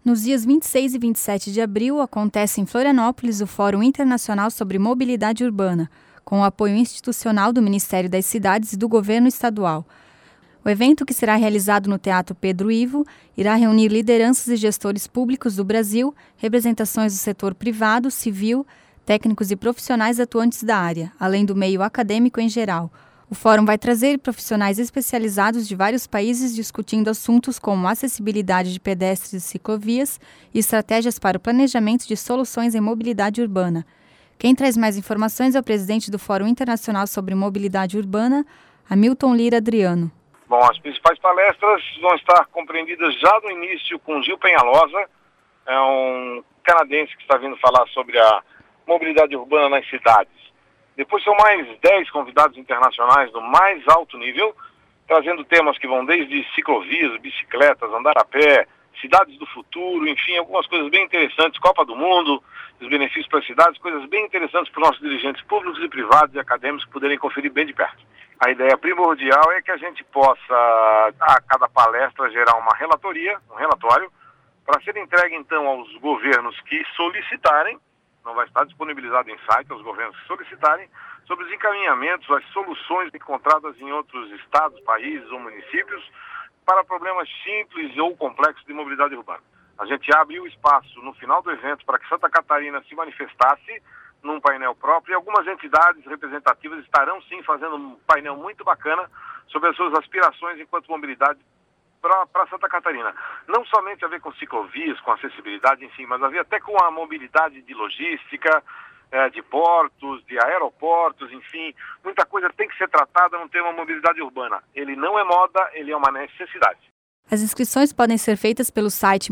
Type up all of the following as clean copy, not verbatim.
Nos dias 26 e 27 de abril, acontece em Florianópolis o Fórum Internacional sobre Mobilidade Urbana, com o apoio institucional do Ministério das Cidades e do Governo Estadual. O evento, que será realizado no Teatro Pedro Ivo, irá reunir lideranças e gestores públicos do Brasil, representações do setor privado, civil, técnicos e profissionais atuantes da área, além do meio acadêmico em geral. O fórum vai trazer profissionais especializados de vários países discutindo assuntos como acessibilidade de pedestres e ciclovias e estratégias para o planejamento de soluções em mobilidade urbana. Quem traz mais informações é o presidente do Fórum Internacional sobre Mobilidade Urbana, Hamilton Lira Adriano. Bom, as principais palestras vão estar compreendidas já no início com Gil Penhalosa, é um canadense que está vindo falar sobre a mobilidade urbana nas cidades. Depois são mais 10 convidados internacionais do mais alto nível, trazendo temas que vão desde ciclovias, bicicletas, andar a pé, cidades do futuro, enfim, algumas coisas bem interessantes, Copa do Mundo, os benefícios para as cidades, coisas bem interessantes para os nossos dirigentes públicos e privados e acadêmicos poderem conferir bem de perto. A ideia primordial é que a gente possa, a cada palestra, gerar uma relatoria, um relatório, para ser entregue então aos governos que solicitarem, não vai estar disponibilizado em site aos governos que solicitarem, sobre os encaminhamentos, as soluções encontradas em outros estados, países ou municípios para problemas simples ou complexos de mobilidade urbana. A gente abre o espaço no final do evento para que Santa Catarina se manifestasse num painel próprio e algumas entidades representativas estarão sim fazendo um painel muito bacana sobre as suas aspirações enquanto mobilidade para Santa Catarina. Não somente a ver com ciclovias, com acessibilidade, enfim, mas a ver até com a mobilidade de logística, de portos, de aeroportos, enfim, muita coisa tem que ser tratada no tema mobilidade urbana. Ele não é moda, ele é uma necessidade. As inscrições podem ser feitas pelo site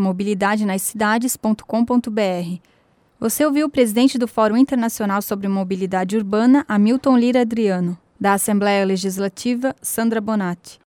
mobilidadenascidades.com.br. Você ouviu o presidente do Fórum Internacional sobre Mobilidade Urbana, Hamilton Lira Adriano, da Assembleia Legislativa, Sandra Bonatti.